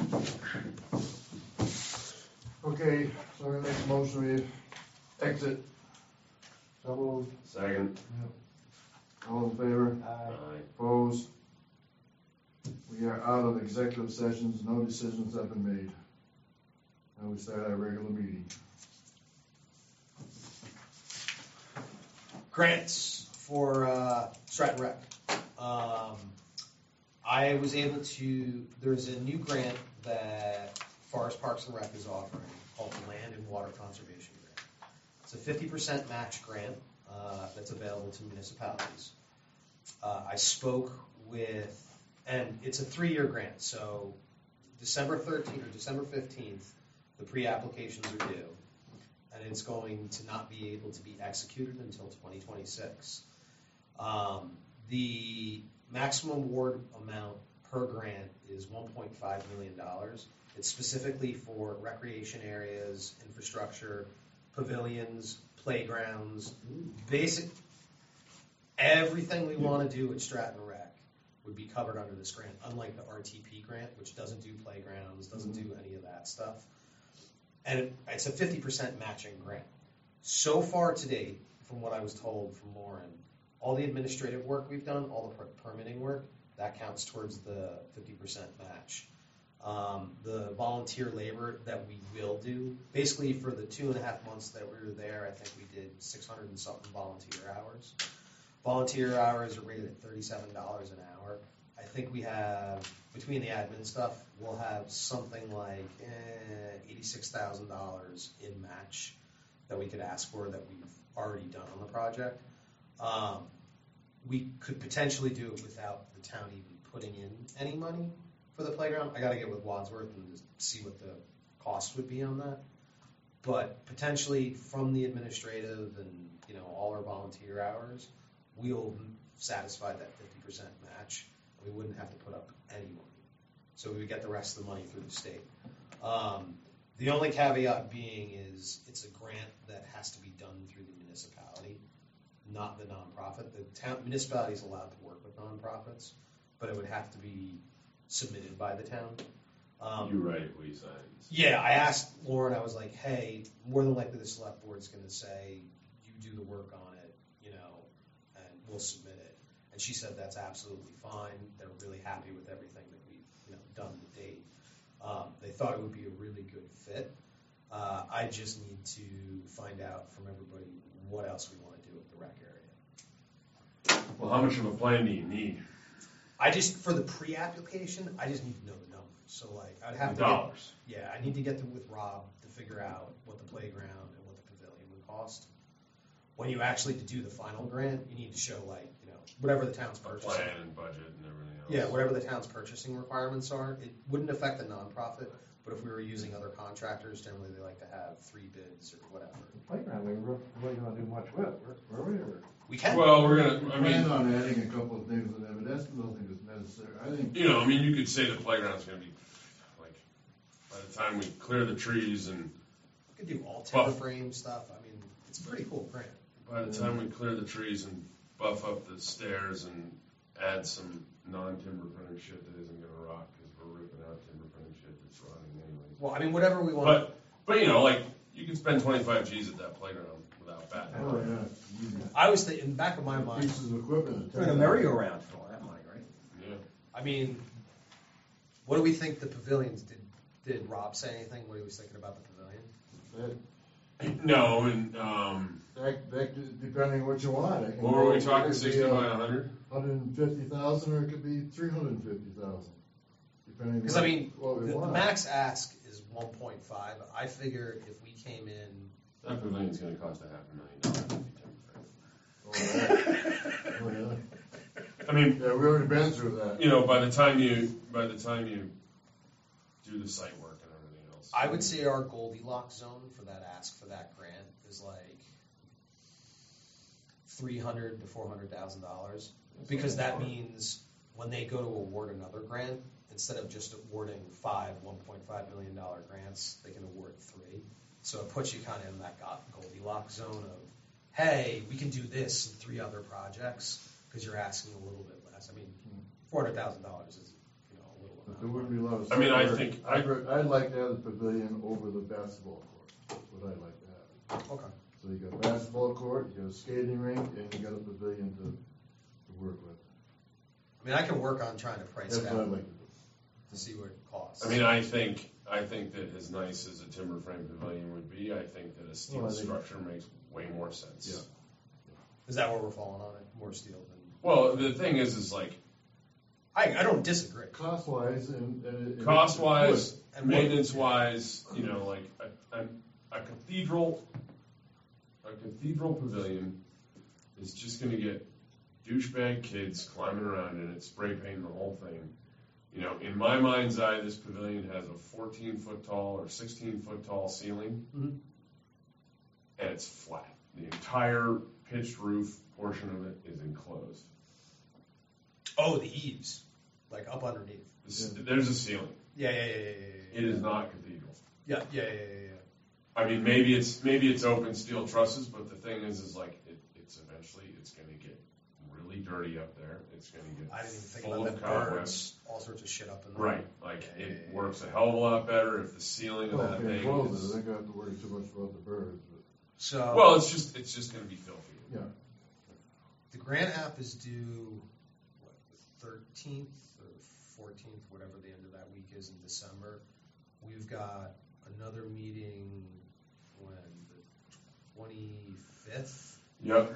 Okay, so I'm gonna make a motion, we exit. So moved. Second. All in favor? Aye. Opposed? We are out of executive sessions, no decisions have been made. Now we start our regular meeting. Grants for Stratton Rec. I was able to, there's a new grant that Forest Parks and Rec is offering called the Land and Water Conservation Grant. It's a 50% match grant that's available to municipalities. I spoke with, and it's a 3-year grant, so December 13th or December 15th, the pre-applications are due, and it's going to not be able to be executed until 2026. The maximum award amount per grant is $1.5 million. It's specifically for recreation areas, infrastructure, pavilions, playgrounds, basic, everything we want to do at Stratton Rec would be covered under this grant, unlike the RTP grant, which doesn't do playgrounds, doesn't do any of that stuff. And it's a 50% matching grant. So far to date, from what I was told from Lauren, all the administrative work we've done, all the permitting work, that counts towards the 50% match. The volunteer labor that we will do, basically for the 2.5 months that we were there, I think we did 600 and something volunteer hours. Volunteer hours are rated at $37 an hour. I think we have, between the admin stuff, we'll have something like $86,000 in match that we could ask for that we've already done on the project. We could potentially do it without the town even putting in any money for the playground. I got to get with Wadsworth and just see what the cost would be on that. But potentially from the administrative and all our volunteer hours, we'll satisfy that 50% match. We wouldn't have to put up any money. So we would get the rest of the money through the state. The only caveat being is it's a grant that has to be done through the municipality, not the nonprofit. The municipality is allowed to work with nonprofits, but it would have to be submitted by the town. You write it, we sign. Yeah, I asked Lauren, I was like, hey, more than likely the select board's going to say, you do the work on it, and we'll submit it. And she said that's absolutely fine. They're really happy with everything that we've done to date. They thought it would be a really good fit. I just need to find out from everybody what else we want to do with the rec area. Well, how much of a plan do you need? For the pre-application, I just need to know the numbers. So I'd have to dollars. I need to get with Rob to figure out what the playground and what the pavilion would cost. When you actually do the final grant, you need to show whatever the town's purchasing. Plan and budget and everything else. Yeah, whatever the town's purchasing requirements are. It wouldn't affect the nonprofit, but if we were using other contractors, generally they like to have 3 bids or whatever. The playground, we were really going to do much with, were we? Or? We can. Well, we're gonna. I Plan mean, on adding a couple of things in there, but that's nothing that's necessary. I think. you could say the playground's gonna be by the time we clear the trees and We could do all timber frame stuff. I mean, it's a pretty cool grant. by the time we clear the trees and buff up the stairs and add some non-timber printed shit that isn't gonna rock because we're ripping out timber printed shit that's rotting anyways. Well, I mean, whatever we want. But you can spend 25 G's at that playground without batting. Oh, yeah. I was thinking, in the back of my mind, Pieces of equipment. Doing a merry-go-round for all that money, right? Yeah. I mean, what do we think the pavilions did? Did Rob say anything? What he was thinking about the pavilion? No, and That depending what you want. what were we talking? It could be, 60 by 100. 150,000, or it could be 350,000, depending. Because I mean, what we the want. max ask is 1.5. I figure if we came in, That pavilion's going to cost $500,000. Oh, yeah. Oh, yeah. I mean, Yeah, we already been through that. by the time you do the site work and everything else, I would say our Goldilocks zone for that ask for that grant is $300,000 to $400,000, because that means when they go to award another grant, instead of just awarding 5 $1.5 million grants, they can award 3. So it puts you kind of in that Goldilocks zone of, hey, we can do this and 3 other projects because you're asking a little bit less. I mean, $400,000 is a little But there wouldn't be a lot of. I mean, I soccer. think- I'd like to have the pavilion over the basketball court, that's what I'd like to have. Okay. So you got a basketball court, you got a skating rink, and you got a pavilion to work with. I mean, I can work on trying to price That's it what I'd out like to do. to see what it costs. I mean, I think that as nice as a timber frame pavilion would be, I think that a steel Well, I think- structure makes way more sense. Yeah. Is that where we're falling on it? More steel than. Well, the thing is like, I don't disagree. Cost-wise and. cost-wise, And what- maintenance-wise, you know, like a cathedral pavilion is just gonna get douchebag kids climbing around in it, spray painting the whole thing. You know, in my mind's eye, this pavilion has a 14-foot tall or 16-foot tall ceiling, Mhm. and it's flat. The entire pitched roof portion of it is enclosed. Oh, the eaves, like up underneath. There's a ceiling. Yeah. It is not cathedral. Yeah. I mean, maybe it's open steel trusses, but the thing is like it's eventually gonna get really dirty up there. It's gonna get I didn't even think full about of that. cobwebs. Birds, all sorts of shit up in there. Right, like Yeah. it works a hell of a lot better if the ceiling of Well, that if you thing close it, is. they're gonna have to worry too much about the birds, but, So. Well, it's just gonna be filthy. yeah. The grant app is due, what, the 13th or 14th, whatever the end of that week is in December. We've got another meeting when, the 25th? Yep.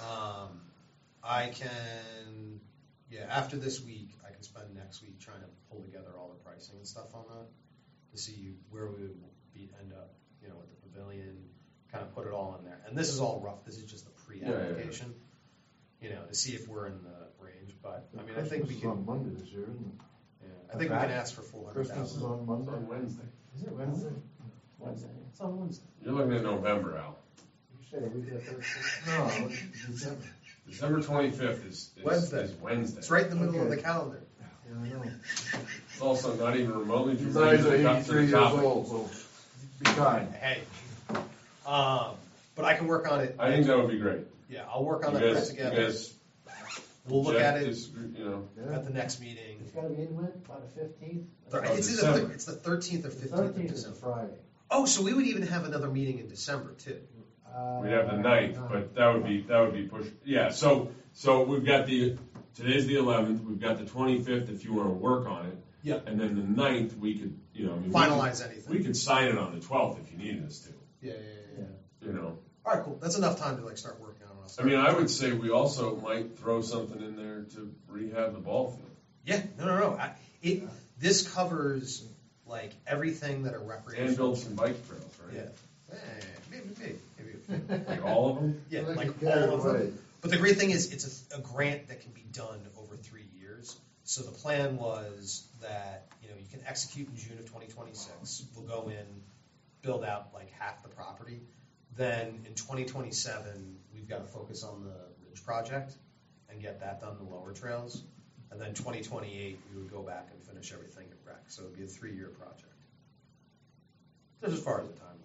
I can, after this week, I can spend next week trying to pull together all the pricing and stuff on that to see where we would end up, you know, with the pavilion, kind of put it all in there. And this is all rough, this is just the pre-application, you know, to see if we're in the range, but, I mean, I think we Christmas is on can, Monday this year, isn't it? I think we can ask for Christmas is 400,000. on It's Monday. on Wednesday. Is it Wednesday? Wednesday. It's on Wednesday. You're looking at November, Al. You say we got 13. No, December. December 25th is Wednesday. Wednesday. It's right in the middle of Okay. the calendar. Yeah, I know. It's also not even remotely These related guys to are the 83 years topic. old, so be kind. Hey, but I can work on it. I think that would be great. Yeah, I'll work on You that print guys, together. We'll look Jeff at it disagree, you know. Yeah. at the next meeting. It's gotta be in when, by the 15th? It's December. it's the 13th or The 15th of 13th is a December. Friday. Oh, so we would even have another meeting in December too. We'd have the 9th, but that would be pushed. Yeah, so we've got today's the 11th, we've got the 25th if you want to work on it. Yeah. And then the 9th, we could, you know, I mean, Finalize anything. we could sign it on the 12th if you needed us to, Yeah. you know. All right, cool. That's enough time to like start working on it. I mean, I would say we also might throw something in there to rehab the ball field. Yeah, no. This covers like everything that are And recreational. build some bike trails, right? Yeah. Maybe. Like all of them? Yeah, Like like you carry all of away. them. But the great thing is, it's a grant that can be done over 3 years. So the plan was that, you know, you can execute in June of 2026. We'll go in, build out like half the property. Then in 2027, we've got to focus on the Ridge project and get that done, the lower trails. And then 2028, we would go back and finish everything at rec. So it'd be a 3-year project. That's as far as the timeline.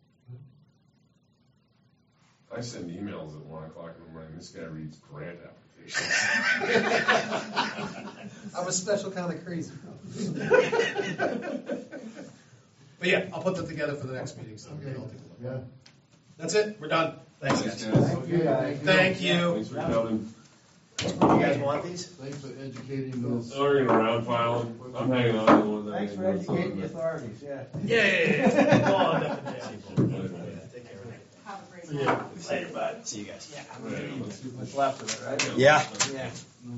I send emails at 1 o'clock in the morning. This guy reads grant applications. I'm a special kind of crazy. But yeah, I'll put that together for the next meeting. So we can all take a look. Yeah. That's it. We're done. Thanks, Thanks, guys. guys. Thank you, guys. Thank you. Thanks for coming. You guys want these? Thanks for educating those. Oh, we're gonna round file them. I'm hanging on to the ones I Thanks didn't for know educating something the about. authorities, yeah. Yeah. Have a great Yeah. night. Later, bud. See you guys. Yeah. Right, let's do What's left of it, right? Yeah. Yeah.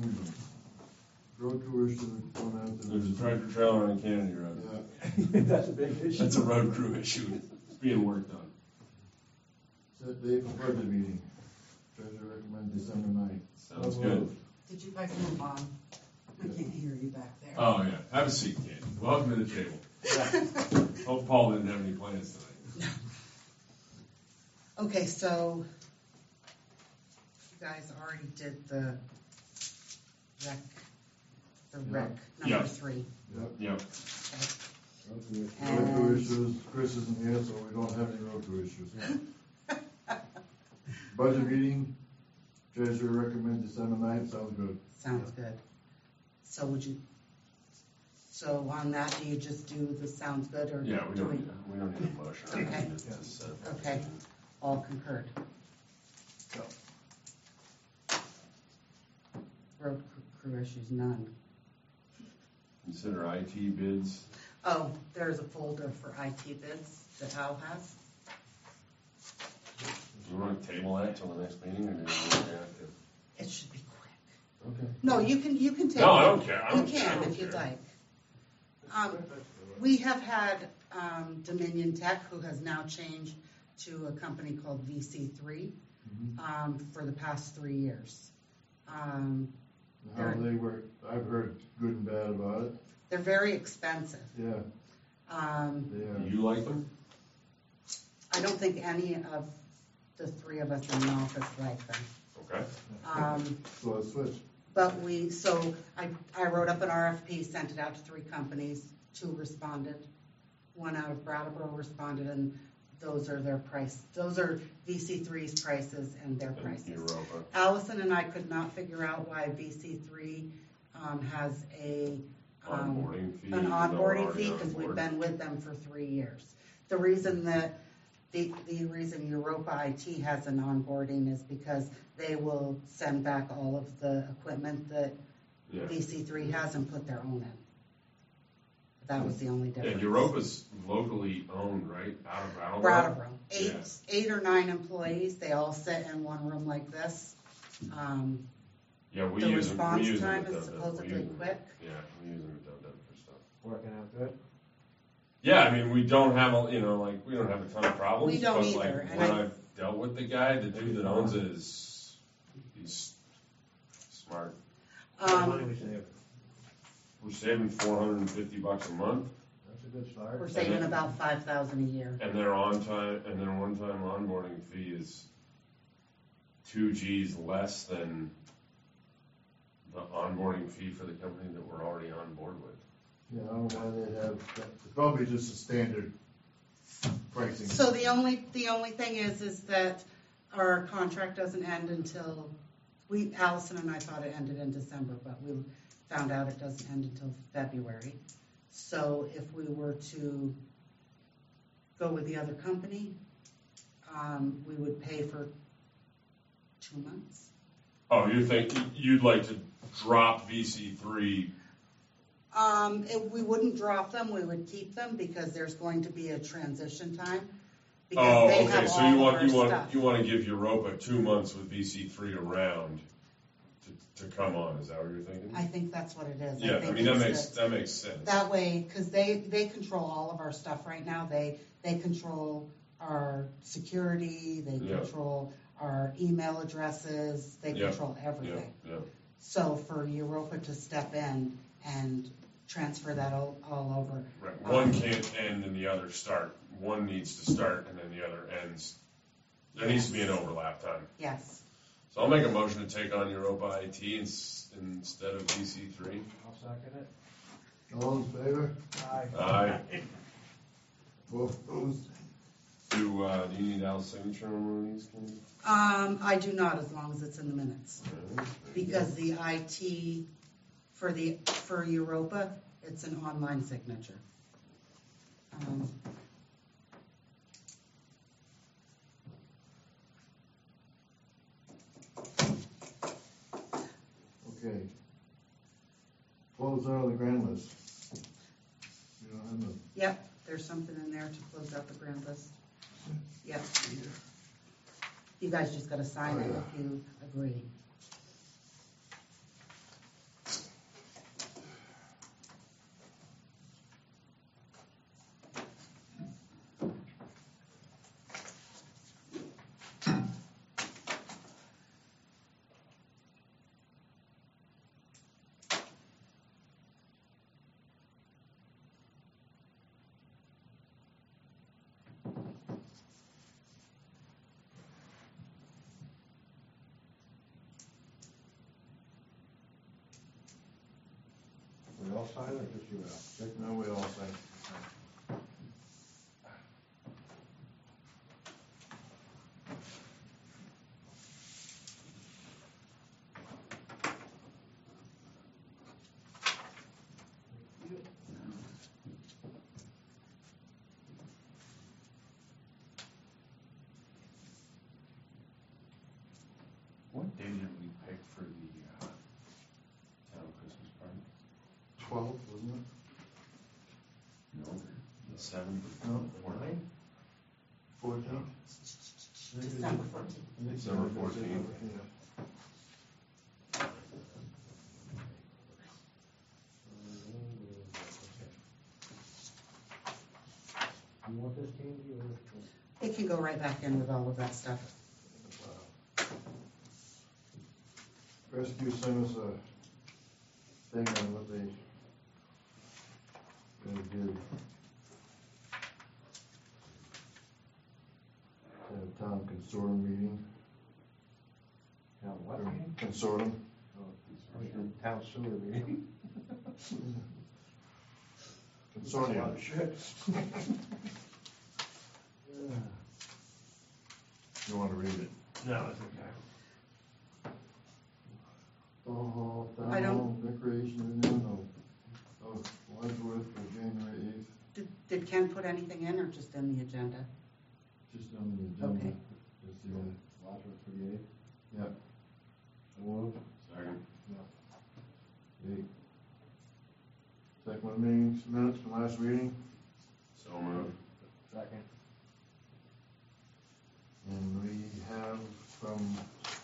Road tours to the one out There's a tractor trailer on Kennedy Road. Yeah. That's a big issue. That's a road crew issue. It's being worked on. Set date for budget meeting. Treasurer recommend December 9th. Sounds good. Did you guys move on? I can't hear you back there. Oh, yeah. Have a seat, Candy. Welcome to the table. Hope Paul didn't have any plans tonight. Okay, so you guys already did the rec, number Yeah. 3. Yep. Yep. Road tour issues. Chris isn't here, so we don't have any road tour issues. Budget meeting. Treasurer recommend December 9th. Sounds good. Sounds good. So would you So on that, do you just do the sounds good or? Yeah, we do don't need a motion. Okay. Just set it. Okay. All concurred. Yeah. Road crew issues, none. Consider IT bids. Oh, there's a folder for IT bids that Al has. Do you want to table that till the next meeting, or do you want to look at it? It should be quick. Okay. No, you can take it. No, I don't care. I You don't care. I can don't if you'd care. like. We have had Dominion Tech, who has now changed to a company called VC3 for the past 3 years. How they work, I've heard good and bad about it. They're very expensive. Yeah, they Do are. you like them? I don't think any of the three of us in the office like them. Okay. So let's switch. But I wrote up an RFP, sent it out to 3 companies, 2 responded. One out of Brattleboro responded, and those are their price. Those are VC3's prices and their prices. Europa. Allison and I could not figure out why VC3 has Onboarding fee. an even though we're onboarding already fee on because we've board. been with them for 3 years. The reason Europa IT has an onboarding is because they will send back all of the equipment that Yeah. VC3 has and put their own in. That was the only difference. And Europa's locally owned, right? Out of Brattleboro? Brattleboro. Yeah. 8 or 9 employees. They all sit in one room like this. Yeah, we The use them. response We use time them is at Dundon. supposedly We use them. quick. Yeah, we use them at Dundon for stuff. Working out good? Yeah, I mean, we don't have we don't have a ton of problems. We don't but either, like and when I- I've dealt with the guy, the dude that owns it he's smart. What money we save? We're saving $450 a month, That's a good start. We're saving about $5,000 a year. and their one-time onboarding fee is 2 G's less than the onboarding fee for the company that we're already on board with. Yeah, I don't know why they have, it's probably just a standard pricing. So the only thing is that our contract doesn't end until, Allison and I thought it ended in December, but we found out it doesn't end until February. So if we were to go with the other company, we would pay for 2 months. Oh, you think you'd like to drop VC3? We wouldn't drop them, we would keep them because there's going to be a transition time. Oh, Because they okay, have so all you of our want stuff. you want to give Europa 2 months with VC3 around to come on, is that what you're thinking? I think that's what it is. Yeah, I think mean, that it's makes sense. that way, because they control all of our stuff right now. They control our security, they Yeah. control our email addresses, they Yeah. control everything. Yeah. So for Europa to step in and transfer that all over. Right, one can't end and the other start. One needs to start and then the other ends. There needs to be an overlap time. Yes. So I'll make a motion to take on Europa IT instead of VC3. I'll second it. All in favor? Aye. Aye. Both opposed? Do you need Al's signature on one of these, Kenny? I do not, as long as it's in the minutes, because the IT for Europa, it's an online signature. Okay. Close out of the grand list. You don't have no. Yep, there's something in there to close out the grand list. Yep. You guys just gotta sign it if you agree. We all sign or just you, Al? Check now, we all say. day did we pick for the town Christmas party? 12, wasn't No, the 7th. No. 14th. it? 14th? December 14th. December 14th. You want this candy or? It can go right back in with all of that stuff. Rescue sent us a thing on what they gonna do. Had a town consortium meeting. Town what meeting? Consortium. Town sewer meeting. Consortium. Shit. You wanna read it? No, it's okay. Oh, I don't- town recreation union of Wadsworth for January 8th, Did Ken put anything in or just in the agenda? just on the agenda. Okay. Just the, Wadsworth for the eighth. yeah, So moved. Second. the second one meetings, minutes from last reading, So moved. Second. and we have from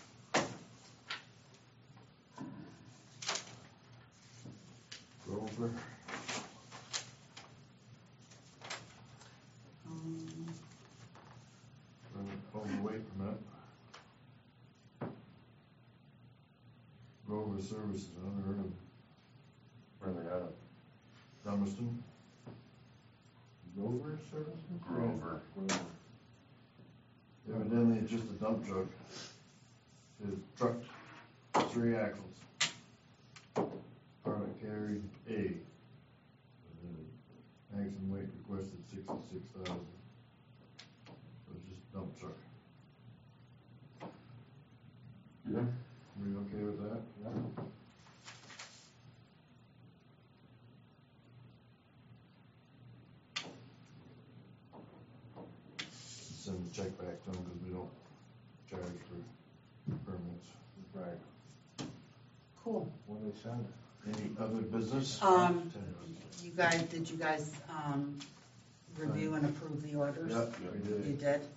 Grover, overweight permit. Grover Services, I never heard of Where they at? Dummerston. Rover Services? Grover. Grover. Evidently, it's just a dump truck. It's trucked 3 axles. Product carried A. Maximum weight requested 66,000. So it's just a dump truck. Yeah. We okay with that? Yeah. Send the check back to them because we don't charge for permits. Right. Cool. What do they send? Any other business? Did you guys review and approve the orders? Yep, we You did. did?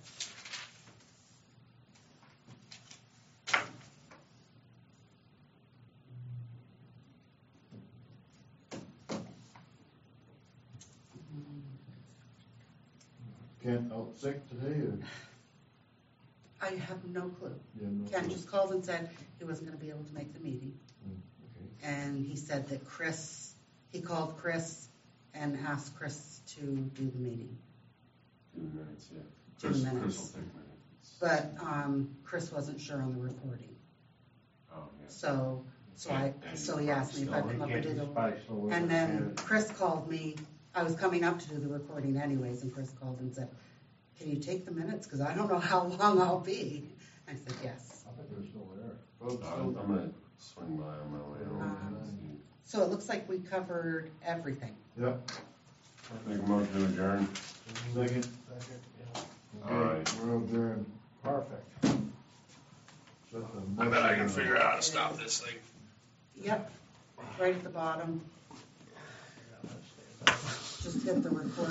Kent out sick today or? I have no clue. Yeah, no Ken clue. just called and said he wasn't gonna be able to make the meeting. Okay. And he said that he called Chris and asked Chris to do the meeting. 2 minutes, yeah. 2 Chris minutes. will take minutes. But Chris wasn't sure on the recording. Oh, yeah. So he asked me if I'd come up and do the, and then Chris called me, I was coming up to do the recording anyways, and Chris called and said, can you take the minutes? Because I don't know how long I'll be. I said, yes. I think they're still there. Folks, I'm gonna swing by on my way home. and So it looks like we covered everything. Yep, see. Make a motion to adjourn. second. Second, yeah. Okay, we're adjourned. Perfect. Shut the- out how to stop this thing. Yep, right at the bottom. Just hit the record.